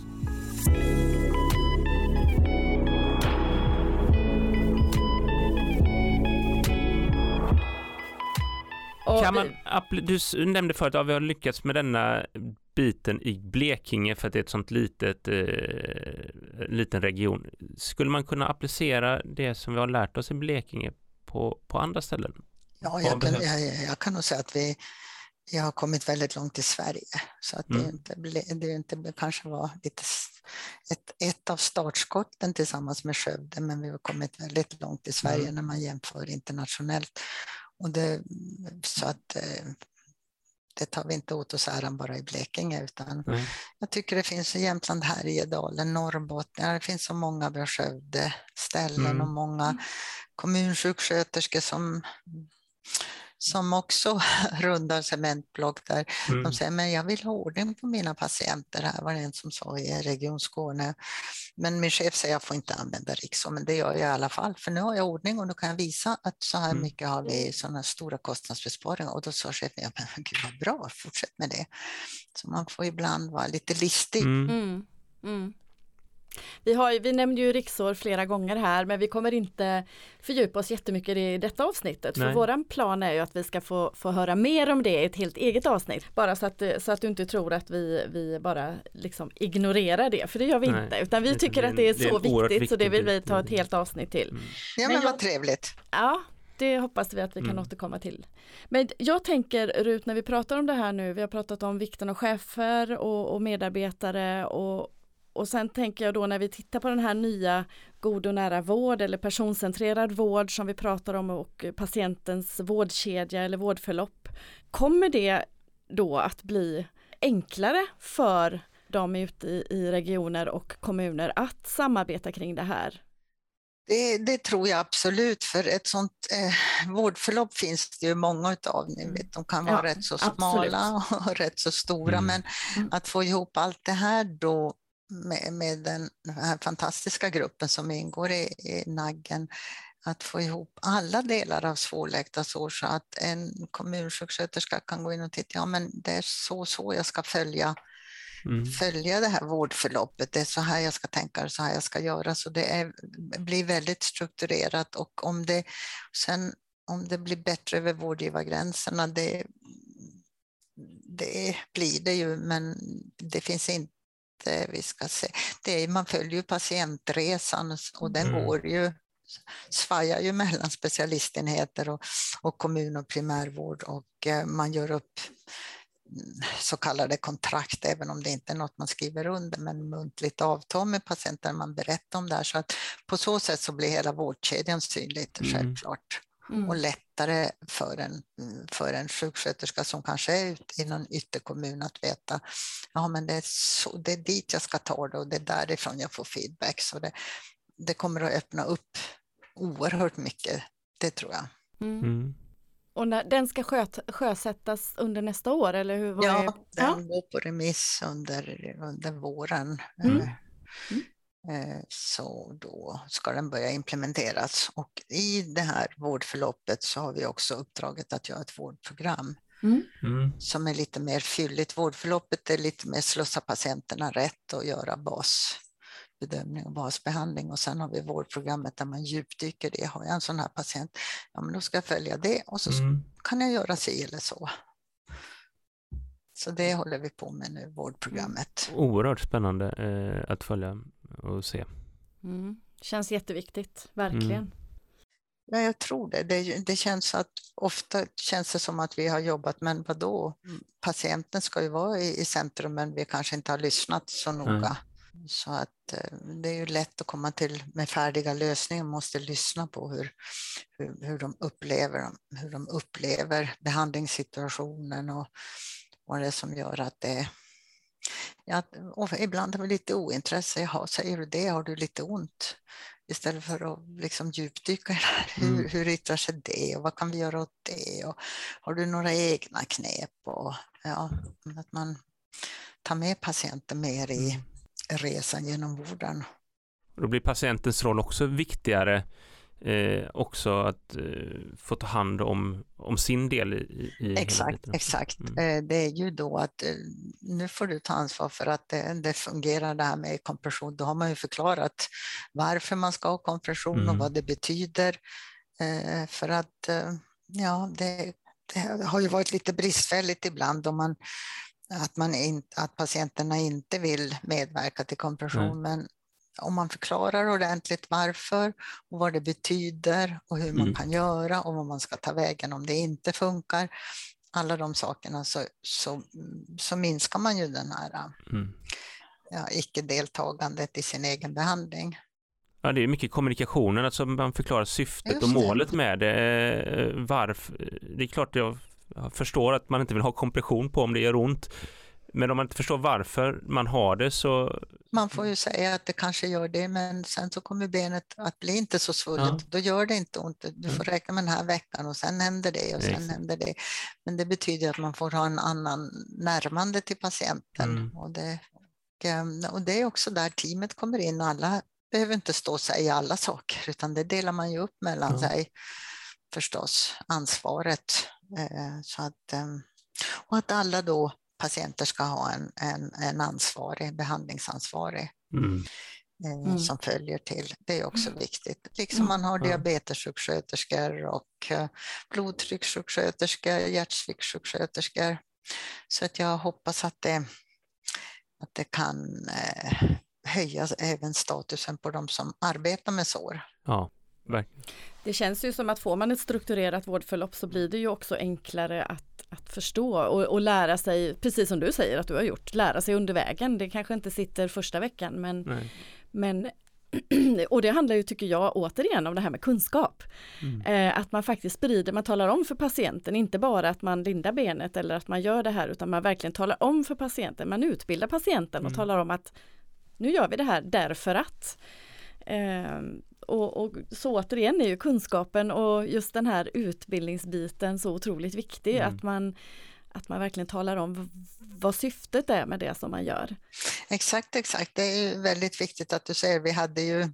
Kan man, du nämnde förut att vi har lyckats med denna biten i Blekinge för att det är ett sånt litet eh, liten region. Skulle man kunna applicera det som vi har lärt oss i Blekinge på, på andra ställen? Ja, jag kan, jag, jag kan nog säga att vi jag har kommit väldigt långt i Sverige, så att mm. det, inte, det inte kanske var lite ett, ett av startskotten tillsammans med Skövde, men vi har kommit väldigt långt i Sverige mm. när man jämför internationellt. Och det, så att det tar vi inte åt oss äran bara i Blekinge, utan mm. jag tycker det finns i Jämtland, Härjedalen, Norrbotten, det finns så många bra Skövde ställen mm. och många kommunsjuksköterskor som som också rundar cementblock där. Mm. De säger, men jag vill ha ordning på mina patienter. Här var det en som sa i Region Skåne. Men min chef säger, jag får inte använda Riksår, men det gör jag i alla fall. För nu har jag ordning och då kan jag visa att så här mm. mycket har vi sådana stora kostnadsbesparingar. Och då sa chefen, ja, men gud vad bra, fortsätt med det. Så man får ibland vara lite listig. Mm. Mm. Mm. Vi, har, vi nämnde ju Riksår flera gånger här, men vi kommer inte fördjupa oss jättemycket i detta avsnittet. Nej. För våran plan är ju att vi ska få, få höra mer om det i ett helt eget avsnitt. Bara så att, så att du inte tror att vi, vi bara liksom ignorerar det, för det gör vi Nej. inte. Utan vi tycker det en, att det är, det är så viktigt, viktigt så det vill vi ta ett helt avsnitt till. Mm. Ja, men, men vad trevligt. Ja, det hoppas vi att vi kan mm. återkomma till. Men jag tänker, Rut, när vi pratar om det här nu, vi har pratat om vikten av chefer och, och medarbetare och Och sen tänker jag då när vi tittar på den här nya god och nära vård eller personcentrerad vård som vi pratar om och patientens vårdkedja eller vårdförlopp. Kommer det då att bli enklare för de ute i, i regioner och kommuner att samarbeta kring det här? Det, det tror jag absolut, för ett sånt eh, vårdförlopp finns det ju många utav. Ni vet, de kan vara ja, rätt så smala absolut. och rätt så stora, mm. men mm. att få ihop allt det här då Med, med den här fantastiska gruppen som ingår i, i Naggen, att få ihop alla delar av svårläktarsår så att en kommunsjuksköterska kan gå in och titta, ja men det är så så jag ska följa, mm. följa det här vårdförloppet, det är så här jag ska tänka, så här jag ska göra, så det är, blir väldigt strukturerat, och om det sen om det blir bättre över vårdgivargränserna, det, det blir det ju, men det finns inte, vi ska se, det är, man följer ju patientresan och den mm. går ju, svajar ju mellan specialistenheter och, och kommun och primärvård, och eh, man gör upp så kallade kontrakt, även om det inte är något man skriver under, men muntligt avtal med patienter, man berättar om det här, så att på så sätt så blir hela vårdkedjan synligt, mm. självklart. Mm. Och lättare för en, för en sjuksköterska som kanske är ute i någon ytterkommun att veta, ja men det är, så, det är dit jag ska ta det och det är därifrån jag får feedback. Så det, det kommer att öppna upp oerhört mycket, det tror jag. Mm. Mm. Och när, den ska sköt, sjösättas under nästa år, eller hur? Vad ja, är... den ja. går på remiss under, under våren. Mm. Mm. Så då ska den börja implementeras, och i det här vårdförloppet så har vi också uppdraget att göra ett vårdprogram mm. Mm. som är lite mer fylligt. Vårdförloppet är lite mer slussa patienterna rätt och göra basbedömning och basbehandling, och sen har vi vårdprogrammet där man djupdyker det. Har jag en sån här patient, ja men då ska jag följa det och så mm. kan jag göra sig eller så. Så det håller vi på med nu, vårdprogrammet. Oerhört spännande eh, att följa och se. Mm. Känns jätteviktigt, verkligen. Mm. Ja, jag tror det. det. Det känns att ofta känns det som att vi har jobbat, men vadå? Patienten ska ju vara i, i centrum, men vi kanske inte har lyssnat så noga. Mm. Så att eh, det är ju lätt att komma till med färdiga lösningar. Man måste lyssna på hur, hur, hur, de upplever, hur de upplever behandlingssituationen och vad det är som gör att det ja, ibland har vi lite ointresse. Jaha, säger du det, har du lite ont? Istället för att liksom djupdyka i det här. Hur, mm. hur yttrar sig det och vad kan vi göra åt det? Och har du några egna knep? Och, ja, att man tar med patienten mer i mm. resan genom vården. Då blir patientens roll också viktigare. Eh, också att eh, få ta hand om, om sin del i, i exakt, exakt. Mm. Eh, det är ju då att eh, nu får du ta ansvar för att det, det fungerar det här med kompression. Då har man ju förklarat varför man ska ha kompression mm. och vad det betyder. Eh, för att eh, ja, det, det har ju varit lite bristfälligt ibland om man, att, man in, att patienterna inte vill medverka till kompression, mm. men om man förklarar ordentligt varför och vad det betyder och hur mm. man kan göra och vad man ska ta vägen om det inte funkar, alla de sakerna, så, så, så minskar man ju den här mm. ja, icke-deltagandet i sin egen behandling. Ja, det är mycket kommunikationen, alltså man förklarar syftet Just och målet det. med det. Varför, det är klart jag förstår att man inte vill ha kompression på om det gör ont. Men om man inte förstår varför man har det så... Man får ju säga att det kanske gör det, men sen så kommer benet att bli inte så svullet. Ja. Då gör det inte ont. Du får räkna med den här veckan och sen händer det och sen Exakt. händer det. Men det betyder att man får ha en annan närmande till patienten. Mm. Och, det, och det är också där teamet kommer in. Alla behöver inte stå och säga alla saker, utan det delar man ju upp mellan ja. sig förstås, ansvaret. Så att, och att alla då patienter ska ha en, en, en ansvarig, behandlingsansvarig mm. eh, mm. som följer till. Det är också viktigt. Liksom man har diabetessjuksköterskor och eh, blodtryckssjuksköterskor, hjärtsviktssjuksköterskor. Så att jag hoppas att det, att det kan eh, höja även statusen på de som arbetar med sår. Ja, verkligen. Det känns ju som att får man ett strukturerat vårdförlopp så blir det ju också enklare att att förstå och, och lära sig, precis som du säger att du har gjort, lära sig under vägen. Det kanske inte sitter första veckan, men, men och det handlar ju, tycker jag, återigen om det här med kunskap. Mm. Eh, att man faktiskt sprider, man talar om för patienten, inte bara att man lindar benet eller att man gör det här, utan man verkligen talar om för patienten, man utbildar patienten och mm. talar om att nu gör vi det här därför att eh, Och, och så återigen är ju kunskapen och just den här utbildningsbiten så otroligt viktig. Mm. Att, man, att man verkligen talar om vad syftet är med det som man gör. Exakt, exakt. Det är ju väldigt viktigt att du säger, vi hade ju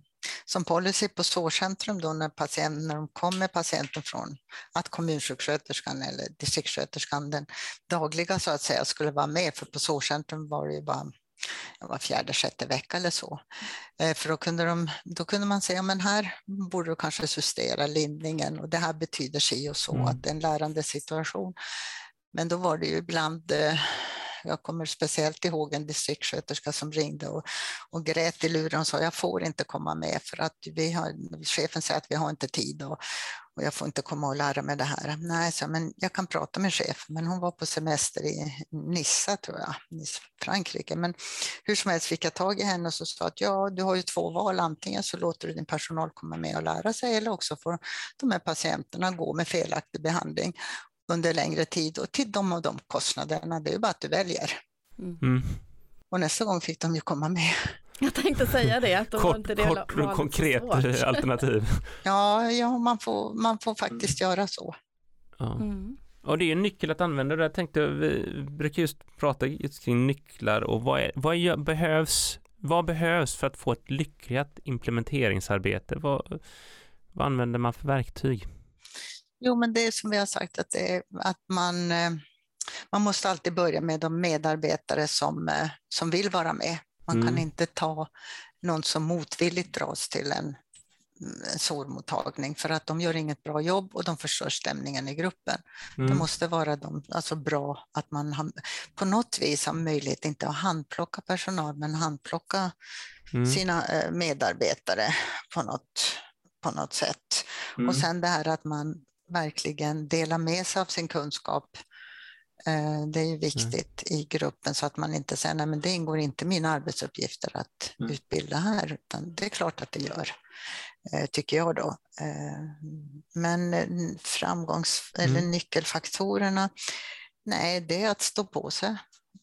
som policy på sårcentrum då när, patient, när de kom med patienten från att kommunsjuksköterskan eller distriktssköterskan den dagliga så att säga skulle vara med, för på sårcentrum var det ju bara var fjärde, sjätte vecka eller så. För då kunde, de, då kunde man säga, men här borde du kanske justera lindningen och det här betyder si och så, mm. att det är en lärande situation. Men då var det ju ibland, jag kommer speciellt ihåg en distriktssköterska som ringde och, och grät i luren och sa, jag får inte komma med för att vi har, chefen säger att vi har inte tid och, och jag får inte komma och lära mig det här. Nej, så, men jag kan prata med chefen, men hon var på semester i Nice tror jag, Nice, Frankrike. Men hur som helst fick jag tag i henne och så sa att ja, du har ju två val, antingen så låter du din personal komma med och lära sig eller också får de här patienterna gå med felaktig behandling under längre tid och till de och de kostnaderna. Det är ju bara att du väljer. Mm. Och nästa gång fick de ju komma med. Jag tänkte säga det. Att de kort, inte det kort och konkret alternativ. Ja, ja man, får, man får faktiskt mm. göra så. Ja. Mm. Och det är en nyckel att använda. Jag tänkte, vi brukar just prata just kring nycklar och vad, är, vad, är, behövs, vad behövs för att få ett lyckat implementeringsarbete? Vad, vad använder man för verktyg? Jo, men det är som vi har sagt att, det är, att man, man måste alltid börja med de medarbetare som, som vill vara med. Man mm. kan inte ta någon som motvilligt dras till en, en sårmottagning för att de gör inget bra jobb och de förstör stämningen i gruppen. Mm. Det måste vara de, alltså bra att man har, på något vis har möjlighet inte att handplocka personal men handplocka mm. sina medarbetare på något, på något sätt. Mm. Och sen det här att man verkligen dela med sig av sin kunskap. Det är ju viktigt mm. i gruppen så att man inte säger nej men det ingår inte mina arbetsuppgifter att mm. utbilda här, utan det är klart att det gör, tycker jag då. Men framgångs- mm. eller nyckelfaktorerna, nej det är att stå på sig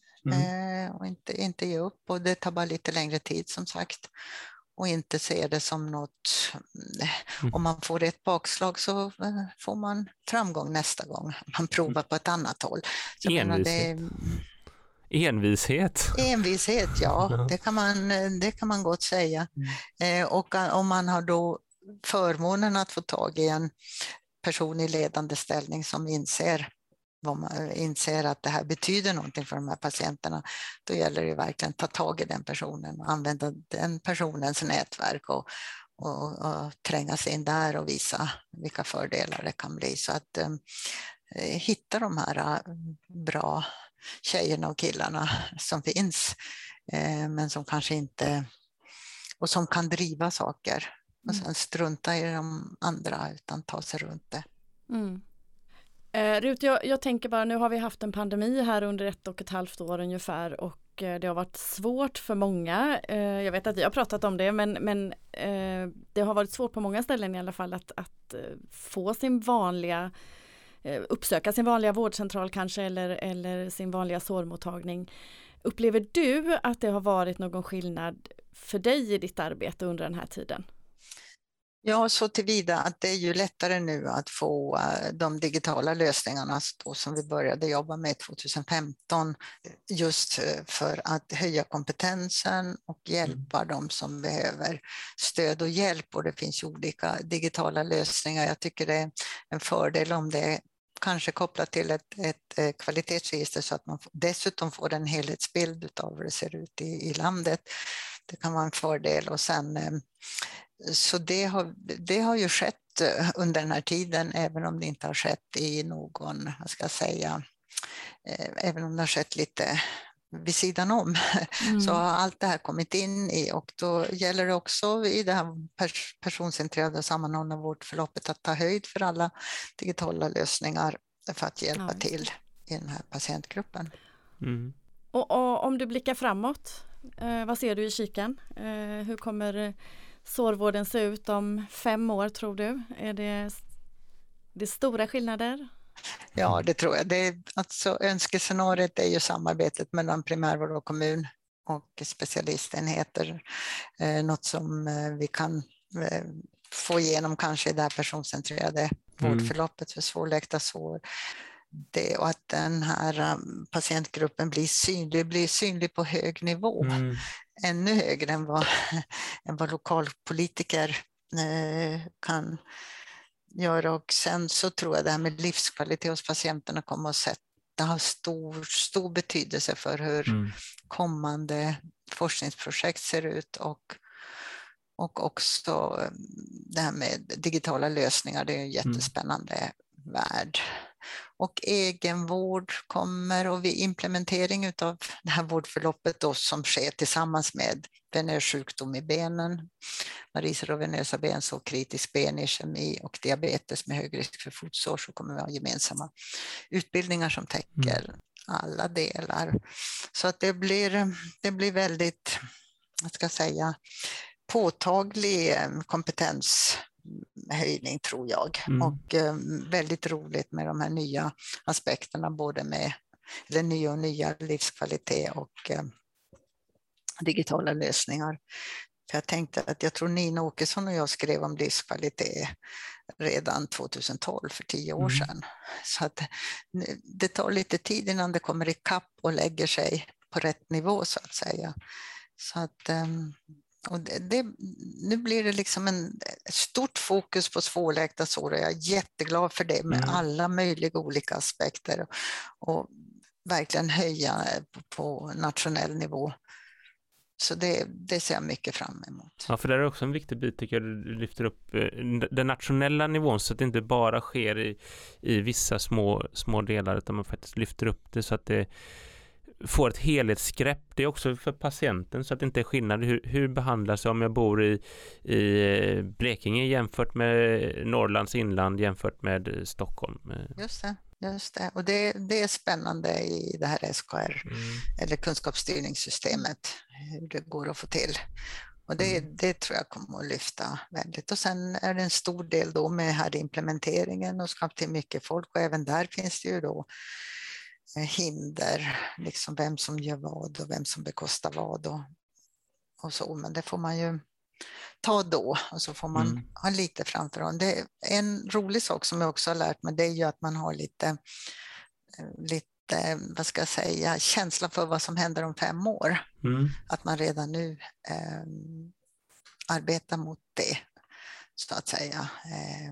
mm. och inte, inte ge upp, och det tar bara lite längre tid som sagt. Och inte se det som något, mm. om man får ett bakslag så får man framgång nästa gång. Man provar på ett annat håll. Så envishet. Menar, det, envishet. Envishet, ja. ja. Det, kan man, det kan man gott säga. Mm. Eh, och om man har då förmånen att få tag i en person i ledande ställning som inser vad man inser att det här betyder någonting för de här patienterna, då gäller det verkligen att ta tag i den personen och använda den personens nätverk och, och, och tränga sig in där och visa vilka fördelar det kan bli. Så att eh, hitta de här eh, bra tjejerna och killarna som finns eh, men som kanske inte, och som kan driva saker och sen strunta i de andra utan ta sig runt det. Mm. Eh, Rut, jag, jag tänker bara, nu har vi haft en pandemi här under ett och ett halvt år ungefär och eh, det har varit svårt för många. Eh, jag vet att vi har pratat om det, men, men eh, det har varit svårt på många ställen i alla fall att, att eh, få sin vanliga, eh, uppsöka sin vanliga vårdcentral kanske eller, eller sin vanliga sårmottagning. Upplever du att det har varit någon skillnad för dig i ditt arbete under den här tiden? Ja, så tillvida att det är ju lättare nu att få de digitala lösningarna då, som vi började jobba med tjugohundrafemton, just för att höja kompetensen och hjälpa mm. dem som behöver stöd och hjälp. Och det finns olika digitala lösningar. Jag tycker det är en fördel om det är kanske kopplat till ett, ett kvalitetsregister så att man dessutom får en helhetsbild av hur det ser ut i, i landet. Det kan vara en fördel. Och sen så det har, det har ju skett under den här tiden, även om det inte har skett i någon, vad ska jag säga, även om det har skett lite vid sidan om, mm. så har allt det här kommit in i, och då gäller det också i det här pers- personcentrerade och sammanhållna vårdförloppet att ta höjd för alla digitala lösningar för att hjälpa ja, till i den här patientgruppen. Mm. Och, och om du blickar framåt, eh, vad ser du i kikan? Eh, hur kommer sårvården se ut om fem år, tror du? Är det, det stora skillnader? Ja, det tror jag. Det är, alltså, önskescenariet är ju samarbetet mellan primärvård och kommun och specialistenheter. Eh, något som eh, vi kan eh, få igenom kanske i det här personcentrerade mm. vårdförloppet för svårläkta sår. det, och att den här patientgruppen blir synlig, blir synlig på hög nivå. Mm. Ännu högre än vad, än vad lokalpolitiker eh, kan göra. Och sen så tror jag det här med livskvalitet hos patienterna kommer att sätta har stor, stor betydelse för hur mm. kommande forskningsprojekt ser ut, och, och också det här med digitala lösningar. Det är en jättespännande mm. värld. Och egenvård kommer, och vid implementering av det här vårdförloppet då, som sker tillsammans med venös sjukdom i benen, variser och venösa bensår, kritisk benischemi och diabetes med hög risk för fotsår, så kommer vi ha gemensamma utbildningar som täcker mm. alla delar. Så att det blir, det blir väldigt, jag ska säga, påtaglig kompetenshöjning, tror jag. Mm. Och eh, väldigt roligt med de här nya aspekterna, både med eller nya och nya livskvalitet och eh, digitala lösningar. För jag tänkte att jag tror Nina Åkesson och jag skrev om livskvalitet redan tjugohundratolv, för tio år sedan. Mm. Så att det tar lite tid innan det kommer i kapp och lägger sig på rätt nivå, så att säga. Så att, och det, det, nu blir det liksom en stort fokus på svårläkta sår, och jag är jätteglad för det, med mm. alla möjliga olika aspekter, och verkligen höja på, på nationell nivå. Så det, det ser jag mycket fram emot. Ja, för det är också en viktig bit, tycker jag, du lyfter upp den nationella nivån, så att det inte bara sker i, i vissa små, små delar, utan man faktiskt lyfter upp det så att det får ett helhetsgrepp. Det är också för patienten, så att det inte är skillnad. Hur, hur behandlas jag om jag bor i, i Blekinge jämfört med Norrlands inland jämfört med Stockholm? Just det. Just det. Och det, det är spännande i det här S K R, mm. eller kunskapsstyrningssystemet, hur det går att få till. Och det, mm. det tror jag kommer att lyfta väldigt. Och sen är det en stor del då med här implementeringen, och ska till mycket folk, och även där finns det ju då hinder, liksom vem som gör vad och vem som bekostar vad och, och så. Men det får man ju ta då, och så får man mm. ha lite framför. Det är en rolig sak som jag också har lärt mig, det är ju att man har lite, lite vad ska jag säga, känsla för vad som händer om fem år. Mm. Att man redan nu eh, arbetar mot det, så att säga. Eh,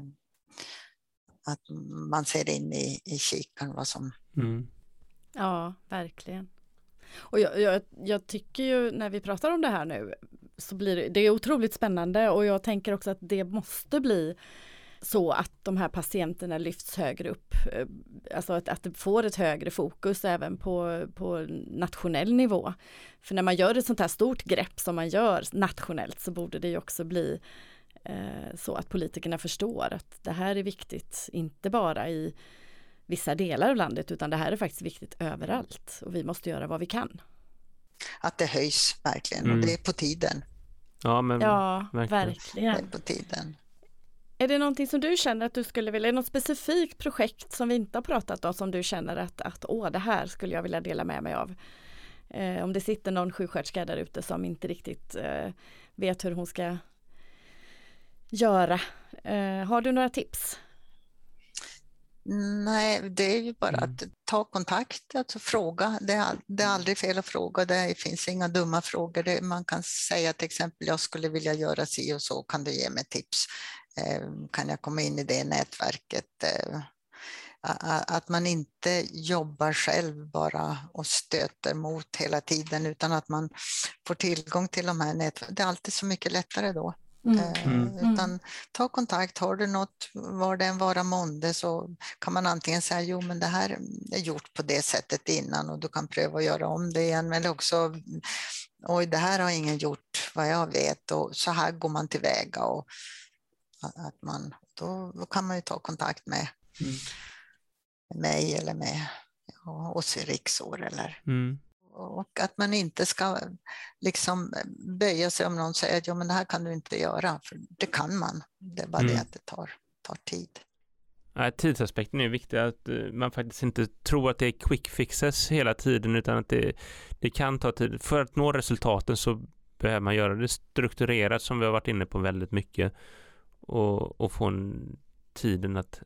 att man ser in i, i kikaren vad som... Mm. Ja, verkligen. Och jag, jag, jag tycker ju, när vi pratar om det här nu, så blir det, det är otroligt spännande, och jag tänker också att det måste bli så att de här patienterna lyfts högre upp. Alltså att, att det får ett högre fokus även på, på nationell nivå. För när man gör ett sånt här stort grepp som man gör nationellt, så borde det ju också bli eh, så att politikerna förstår att det här är viktigt, inte bara i vissa delar av landet, utan det här är faktiskt viktigt överallt, och vi måste göra vad vi kan. Att det höjs verkligen, mm. och det är på tiden. Ja, men ja, verkligen. verkligen. Det är på tiden. Är det någonting som du känner att du skulle vilja, är det något specifikt projekt som vi inte har pratat om som du känner att, att åh, det här skulle jag vilja dela med mig av? Eh, om det sitter någon sjuksköterska där ute som inte riktigt eh, vet hur hon ska göra. Eh, har du några tips? Nej, det är ju bara mm. att ta kontakt, alltså fråga. Det är, det är aldrig fel att fråga, det finns inga dumma frågor. Det, man kan säga till exempel, jag skulle vilja göra si och så, kan du ge mig tips? Eh, kan jag komma in i det nätverket? Eh, att man inte jobbar själv bara och stöter mot hela tiden, utan att man får tillgång till de här nätverken. Det är alltid så mycket lättare då. Mm. Mm. Utan ta kontakt, har du något, var det en vara månde, så kan man antingen säga jo men det här är gjort på det sättet innan och du kan pröva att göra om det igen, eller också oj det här har ingen gjort vad jag vet och så här går man tillväga, och att man, då, då kan man ju ta kontakt med mm. mig eller med ja, oss i Riksår eller mm. och att man inte ska liksom böja sig om någon säger att ja, men det här kan du inte göra, för det kan man. Det är bara mm. det att det tar, tar tid. Ja, tidsaspekten är viktig, att man faktiskt inte tror att det är quick fixes hela tiden, utan att det, det kan ta tid. För att nå resultaten så behöver man göra det strukturerat, som vi har varit inne på väldigt mycket, och, och få en tiden att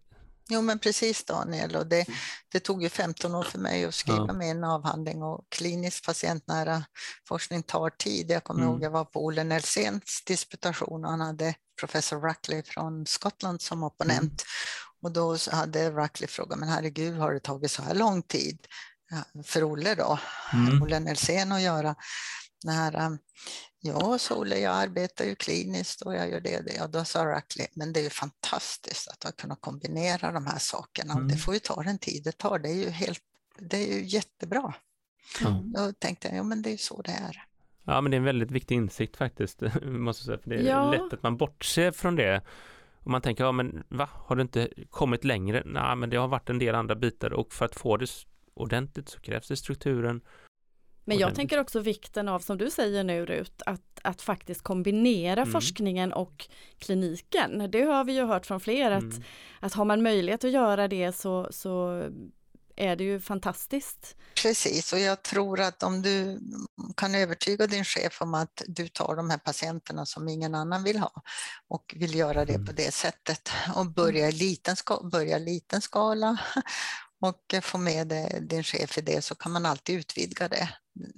Jo men precis Daniel, och det, det tog ju femton år för mig att skriva ja. min avhandling, och klinisk patientnära forskning tar tid. Jag kommer mm. ihåg jag var på Ole Nelsens disputation och han hade professor Ruckley från Skottland som opponent. Mm. Och då hade Ruckley frågat, men herregud har det tagit så här lång tid för Olle då, mm. Ole Nelsen att göra? När, ja, så Olle, jag arbetar ju kliniskt och jag gör det och det. Och då sa Ruckley, men det är ju fantastiskt att jag kunna kombinera de här sakerna. Mm. Det får ju ta den tid det tar, det är ju, helt, det är ju jättebra. Mm. Då tänkte jag, ja men det är ju så det är. Ja, men det är en väldigt viktig insikt faktiskt, måste jag säga. För det är ja. lätt att man bortser från det. Och man tänker, ja men va, har du inte kommit längre? Nej, men det har varit en del andra bitar, och för att få det ordentligt så krävs det strukturen. Men jag tänker också vikten av, som du säger nu Rut, att, att faktiskt kombinera mm. forskningen och kliniken. Det har vi ju hört från fler, att, mm. att har man möjlighet att göra det så, så är det ju fantastiskt. Precis, och jag tror att om du kan övertyga din chef om att du tar de här patienterna som ingen annan vill ha och vill göra det mm. på det sättet och börja i liten, ska- börja liten skala och få med det, din chef i det, så kan man alltid utvidga det.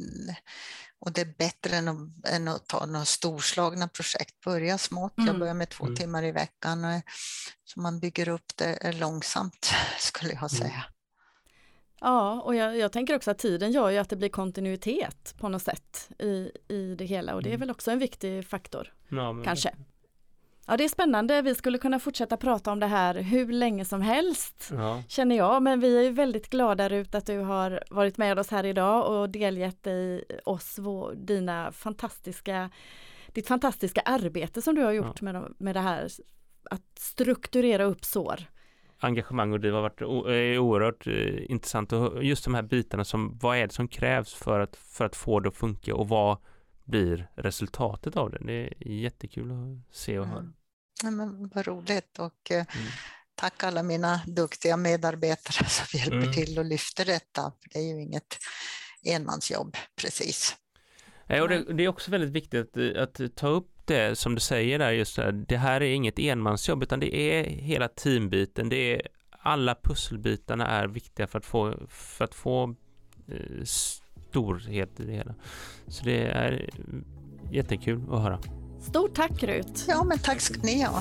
Och det är bättre än att, än att ta några storslagna projekt. Börja smått, mm. jag börjar med två mm. timmar i veckan, så man bygger upp det långsamt, skulle jag säga. Mm. Ja, och jag, jag tänker också att tiden gör ju att det blir kontinuitet på något sätt i, i det hela, och det är mm. väl också en viktig faktor, ja, men... kanske. Ja, det är spännande. Vi skulle kunna fortsätta prata om det här hur länge som helst, ja. känner jag. Men vi är ju väldigt glada ut att du har varit med oss här idag och delgett dig oss vår, dina fantastiska, ditt fantastiska arbete som du har gjort ja. med, med det här, att strukturera upp sår. Engagemang och det har varit oerhört intressant. Och just de här bitarna, som vad är det som krävs för att, för att få det att funka, och vad blir resultatet av det? Det är jättekul att se och höra. Mm. Ja, men vad roligt, och mm. tack alla mina duktiga medarbetare som hjälper mm. till och lyfter detta. För det är ju inget enmansjobb, precis. Ja, och det, det är också väldigt viktigt att, att ta upp det som du säger där, just där, det här är inget enmansjobb, utan det är hela teambiten. Det är, alla pusselbitarna är viktiga för att få, för att få eh, storhet i det hela. Så det är jättekul att höra. Stort tack Rut. Ja, men tack ska ni ha.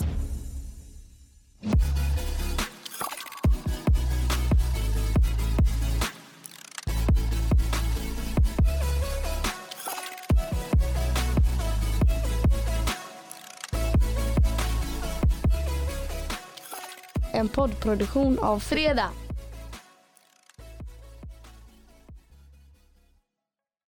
En poddproduktion av Fredag.